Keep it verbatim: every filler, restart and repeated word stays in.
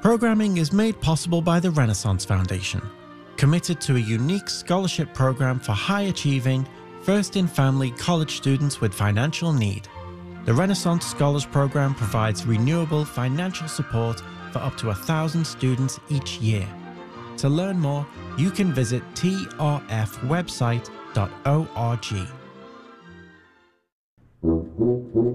Programming is made possible by the Renaissance Foundation, committed to a unique scholarship program for high-achieving, first-in-family college students with financial need. The Renaissance Scholars Program provides renewable financial support for up to a thousand students each year. To learn more, you can visit t r f website dot org.